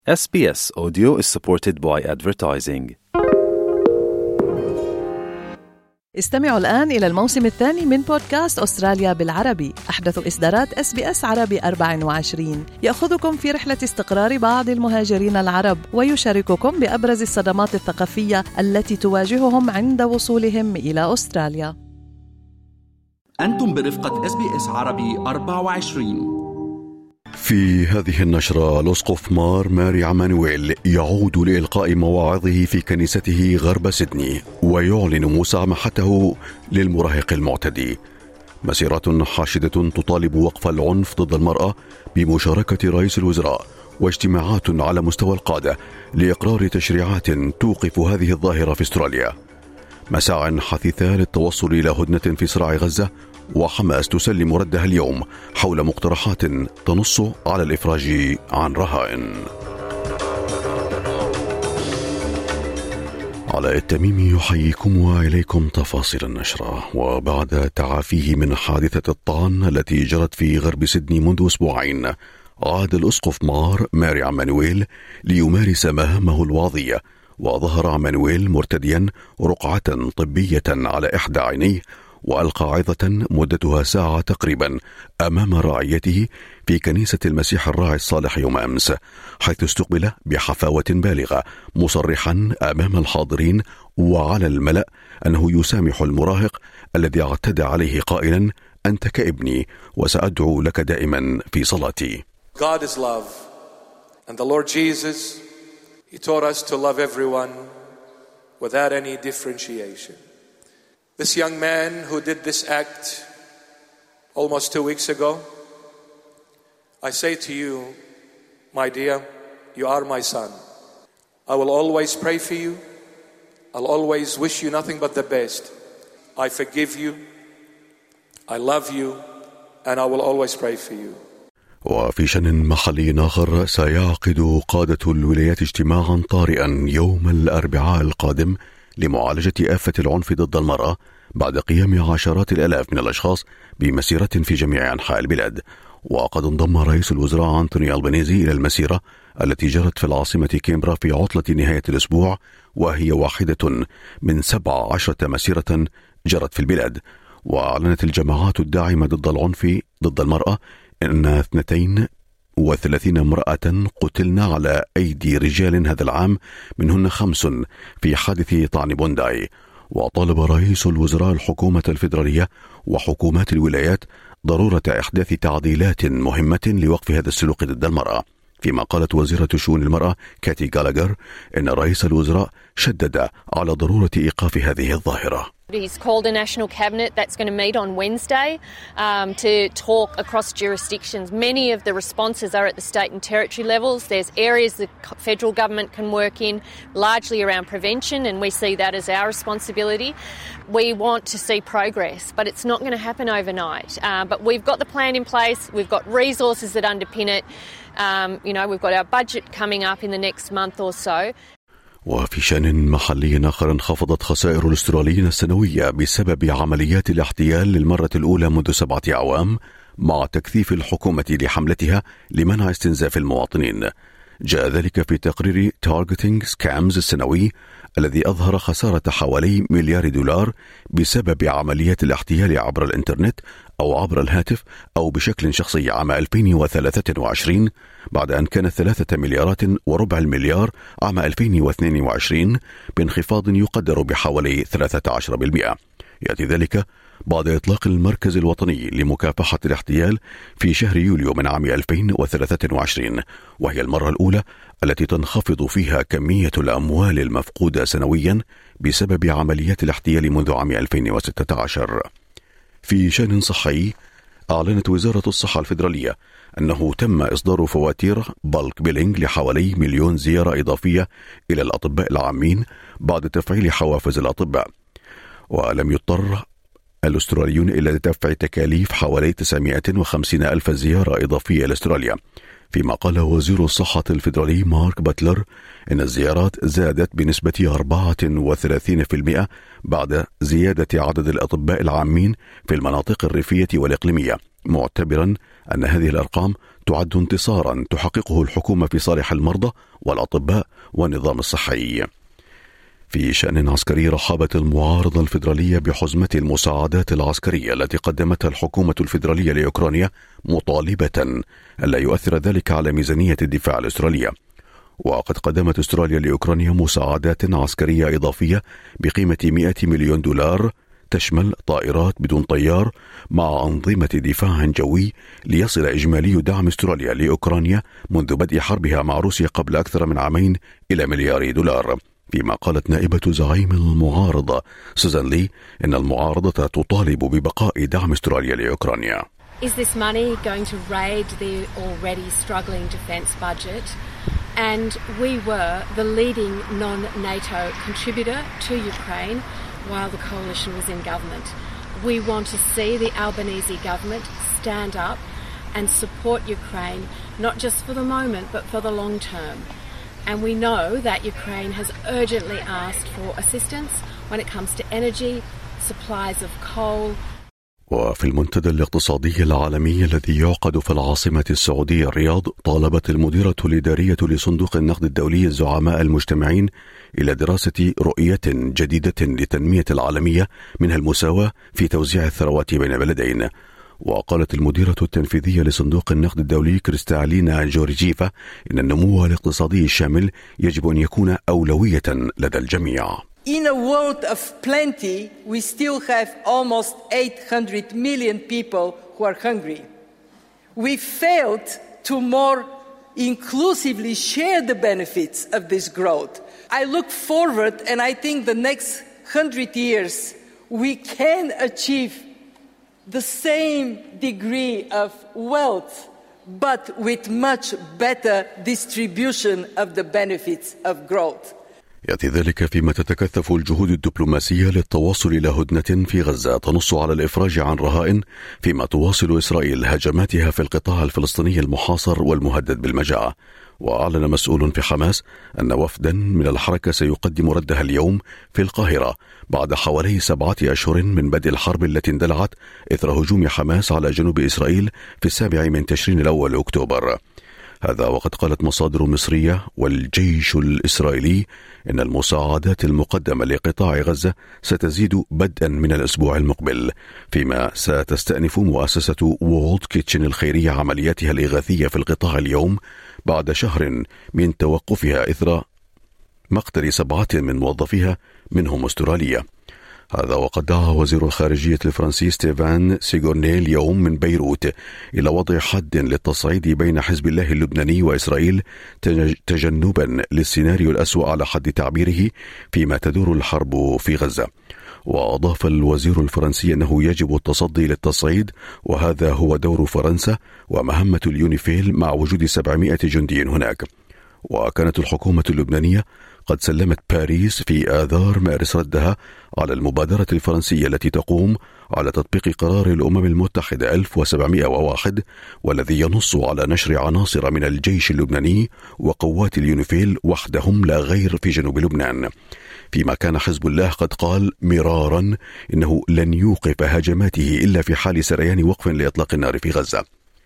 SBS Audio is supported by advertising. استمعوا الآن إلى الموسم الثاني من بودكاست أستراليا بالعربي، أحدث إصدارات SBS عربي 24 يأخذكم في رحلة استقرار بعض المهاجرين العرب ويشارككم بأبرز الصدمات الثقافية التي تواجههم عند وصولهم إلى أستراليا. أنتم برفقة SBS عربي 24. في هذه النشرة، الأسقف ماري عمانويل يعود لإلقاء مواعظه في كنيسته غرب سيدني ويعلن مسامحته للمراهق المعتدي. مسيرات حاشدة تطالب وقف العنف ضد المرأة بمشاركة رئيس الوزراء، واجتماعات على مستوى القادة لإقرار تشريعات توقف هذه الظاهرة في أستراليا. مساع حثيثة للتوصل إلى هدنة في صراع غزة، وحماس تسلم ردها اليوم حول مقترحات تنص على الإفراج عن رهائن. علاء التميمي يحييكم وإليكم تفاصيل النشرة. وبعد تعافيه من حادثة الطعن التي جرت في غرب سيدني منذ أسبوعين، عاد الأسقف ماري عمانويل ليمارس مهامه الوعظية، وظهر عمانويل مرتديا رقعة طبية على إحدى عينيه، وألقى عظة مدتها ساعة تقريبا أمام رعيته في كنيسة المسيح الراعي الصالح يوم أمس، حيث استقبل بحفاوة بالغة، مصرحا أمام الحاضرين وعلى الملأ أنه يسامح المراهق الذي اعتدى عليه قائلا: أنت كابني وسأدعو لك دائما في صلاتي. God is love, and the Lord Jesus, He taught us to love everyone without any differentiation. This young man who did this act almost 2 weeks ago, I say to you, my dear, you are my son. I will always pray for you. I'll always wish you nothing but the best. I forgive you. I love you. And I will always pray for you. وفي شأن محلي آخر، سيعقد قادة الولايات اجتماعا طارئا يوم الأربعاء القادم لمعالجة آفة العنف ضد المرأة، بعد قيام عشرات الآلاف من الأشخاص بمسيرة في جميع أنحاء البلاد. وقد انضم رئيس الوزراء أنتوني ألبانيزي إلى المسيرة التي جرت في العاصمة كامبرا في عطلة نهاية الأسبوع، وهي واحدة من 17 مسيرة جرت في البلاد. وأعلنت الجماعات الداعمة ضد العنف ضد المرأة أن 32 امرأة قتلن على أيدي رجال هذا العام، منهن 5 في حادث طعن بونداي. وطالب رئيس الوزراء الحكومة الفيدرالية وحكومات الولايات ضرورة إحداث تعديلات مهمة لوقف هذا السلوك ضد المرأة، فيما قالت وزيرة شؤون المرأة كاتي غالاغر إن رئيس الوزراء شدد على ضرورة إيقاف هذه الظاهرة. He's called a national cabinet that's going to meet on Wednesday to talk across jurisdictions. Many of the responses are at the state and territory levels. There's areas the federal government can work in, largely around prevention, and we see that as our responsibility. We want to see progress, but it's not going to happen overnight. But we've got the plan in place. We've got resources that underpin it. We've got our budget coming up in the next month or so. وفي شأن محلي آخر، انخفضت خسائر الأستراليين السنوية بسبب عمليات الاحتيال للمرة الأولى منذ 7 أعوام، مع تكثيف الحكومة لحملتها لمنع استنزاف المواطنين. جاء ذلك في تقرير Targeting Scams السنوي الذي أظهر خسارة حوالي $1 مليار بسبب عمليات الاحتيال عبر الإنترنت أو عبر الهاتف أو بشكل شخصي عام 2023، بعد أن كانت 3.25 مليار عام 2022، بانخفاض يقدر بحوالي 13%. يأتي ذلك بعد إطلاق المركز الوطني لمكافحة الاحتيال في شهر يوليو من عام 2023، وهي المرة الأولى التي تنخفض فيها كمية الأموال المفقودة سنويا بسبب عمليات الاحتيال منذ عام 2016. في شأن صحي، أعلنت وزارة الصحة الفيدرالية أنه تم إصدار فواتير بالك بيلينج لحوالي 1,000,000 زيارة إضافية إلى الأطباء العامين بعد تفعيل حوافز الأطباء. ولم يضطر الأستراليون إلى دفع تكاليف حوالي 950,000 زيارة إضافية لأستراليا، فيما قال وزير الصحة الفيدرالي مارك باتلر إن الزيارات زادت بنسبة 34% بعد زيادة عدد الأطباء العامين في المناطق الريفية والإقليمية، معتبرا أن هذه الأرقام تعد انتصارا تحققه الحكومة في صالح المرضى والأطباء والنظام الصحي. في شأن عسكري، رحبت المعارضة الفيدرالية بحزمة المساعدات العسكرية التي قدمتها الحكومة الفيدرالية لأوكرانيا، مطالبة ألا يؤثر ذلك على ميزانية الدفاع الأسترالية. وقد قدمت أستراليا لأوكرانيا مساعدات عسكرية إضافية بقيمة $100 مليون تشمل طائرات بدون طيار مع أنظمة دفاع جوي، ليصل إجمالي دعم أستراليا لأوكرانيا منذ بدء حربها مع روسيا قبل أكثر من عامين إلى $1 مليار. فيما قالت نائبة زعيم المعارضة سوزان لي إن المعارضة تطالب ببقاء دعم أستراليا لأوكرانيا. Is this money going to raid the already struggling defence budget? And we were the leading non-NATO contributor to Ukraine while the coalition was in government. We want to see the Albanese government stand up and support Ukraine, not just for the moment but for the long term. And we know that Ukraine has urgently asked for assistance when it comes to energy, supplies of coal. وفي المنتدى الاقتصادي العالمي الذي يعقد في العاصمة السعودية الرياض، طالبت المديرة الإدارية لصندوق النقد الدولي الزعماء المجتمعين إلى دراسة رؤية جديدة للتنمية العالمية، منها المساواة في توزيع الثروات بين بلدين. وقالت المديرة التنفيذية لصندوق النقد الدولي كريستالينا جورجيفا إن النمو الاقتصادي الشامل يجب أن يكون أولوية لدى الجميع. In a world of plenty, we still have almost 800 million people who are hungry. We failed to more inclusively share the benefits of this growth. I look forward and I think the next 100 years we can achieve the same degree of wealth, but with much better distribution of the benefits of growth. يأتي ذلك فيما تتكثف الجهود الدبلوماسية للتوصل إلى هدنة في غزة تنص على الإفراج عن رهائن، فيما تواصل إسرائيل هجماتها في القطاع الفلسطيني المحاصر والمهدد بالمجاعة. وأعلن مسؤول في حماس أن وفدا من الحركة سيقدم ردها اليوم في القاهرة بعد حوالي 7 أشهر من بدء الحرب التي اندلعت إثر هجوم حماس على جنوب إسرائيل في 7 تشرين الأول أكتوبر. هذا وقد قالت مصادر مصرية والجيش الإسرائيلي إن المساعدات المقدمة لقطاع غزة ستزيد بدءا من الأسبوع المقبل، فيما ستستأنف مؤسسة وولد كيتشن الخيرية عملياتها الإغاثية في القطاع اليوم بعد شهر من توقفها إثر مقتل 7 من موظفيها منهم أستراليا. هذا وقد دعا وزير الخارجية الفرنسي ستيفان سيغورني اليوم من بيروت إلى وضع حد للتصعيد بين حزب الله اللبناني وإسرائيل تجنبا للسيناريو الأسوأ على حد تعبيره فيما تدور الحرب في غزة. وأضاف الوزير الفرنسي أنه يجب التصدي للتصعيد، وهذا هو دور فرنسا ومهمة اليونيفيل مع وجود 700 جندي هناك. وكانت الحكومة اللبنانية قد سلمت باريس في آذار مارس ردها على المبادرة الفرنسية التي تقوم على تطبيق قرار الأمم المتحدة 1701 والذي ينص على نشر عناصر من الجيش اللبناني وقوات اليونيفيل وحدهم لا غير في جنوب لبنان. فيما كان حزب الله قد قال مرارا إنه لن يوقف هجماته إلا في حال سريان وقف لإطلاق النار في غزة.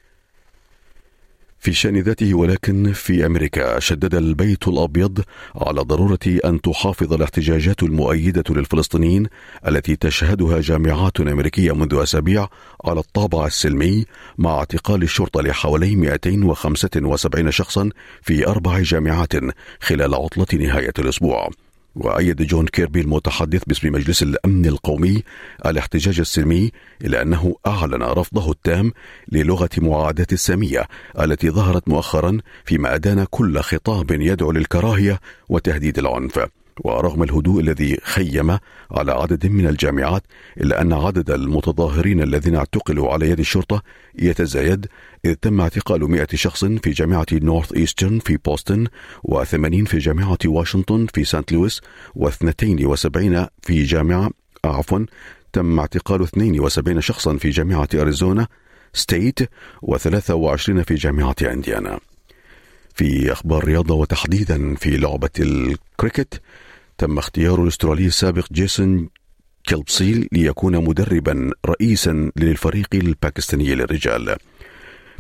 في شأن ذاته ولكن في أمريكا، شدد البيت الأبيض على ضرورة أن تحافظ الاحتجاجات المؤيدة للفلسطينيين التي تشهدها جامعات أمريكية منذ أسابيع على الطابع السلمي، مع اعتقال الشرطة لحوالي 275 شخصا في 4 جامعات خلال عطلة نهاية الأسبوع. وأيد جون كيربي المتحدث باسم مجلس الأمن القومي الاحتجاج السلمي، إلا أنه أعلن رفضه التام للغة معاداة السامية التي ظهرت مؤخرا، فيما أدان كل خطاب يدعو للكراهية وتهديد العنف. ورغم الهدوء الذي خيم على عدد من الجامعات، إلا أن عدد المتظاهرين الذين اعتقلوا على يد الشرطة يتزايد، إذ تم اعتقال 100 شخص في جامعة نورث إيسترن في بوسطن، و80 في جامعة واشنطن في سانت لويس، و72 في تم اعتقال 72 شخصا في جامعة أريزونا ستيت، و23 في جامعة إنديانا. في أخبار رياضة وتحديدا في لعبة الكريكت، تم اختيار الأسترالي السابق جيسون كيلبسي ليكون مدربا رئيسا للفريق الباكستاني للرجال.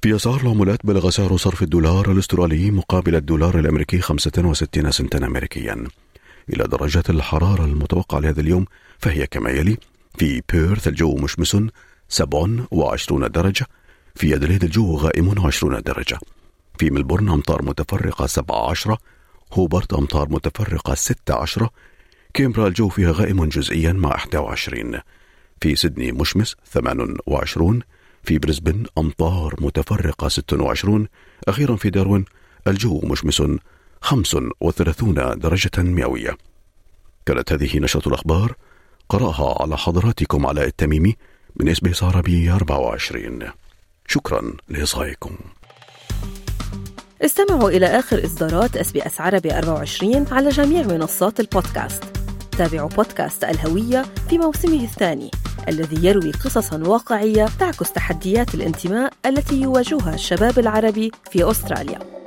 في أسعار العملات بلغ سعر صرف الدولار الأسترالي مقابل الدولار الأمريكي 65 سنتا أمريكيا. إلى درجة الحرارة المتوقعة لهذا اليوم فهي كما يلي: في بيرث الجو مشمس 27 درجة، في أدليد الجو غائم 20 درجة، في ملبورن أمطار متفرقة 17، هوبرت أمطار متفرقة 16، كامبرا الجو فيها غائم جزئيا مع 21، في سيدني مشمس 28، في بريسبن أمطار متفرقة 26، أخيرا في داروين الجو مشمس 35 درجة مئوية. كانت هذه نشرة الأخبار، قرأها على حضراتكم علاء التميمي من SBS عربي 24. شكرا لإصغائكم. استمعوا إلى آخر إصدارات SBS عربي 24 على جميع منصات البودكاست. تابعوا بودكاست الهوية في موسمه الثاني الذي يروي قصصاً واقعية تعكس تحديات الانتماء التي يواجهها الشباب العربي في أستراليا.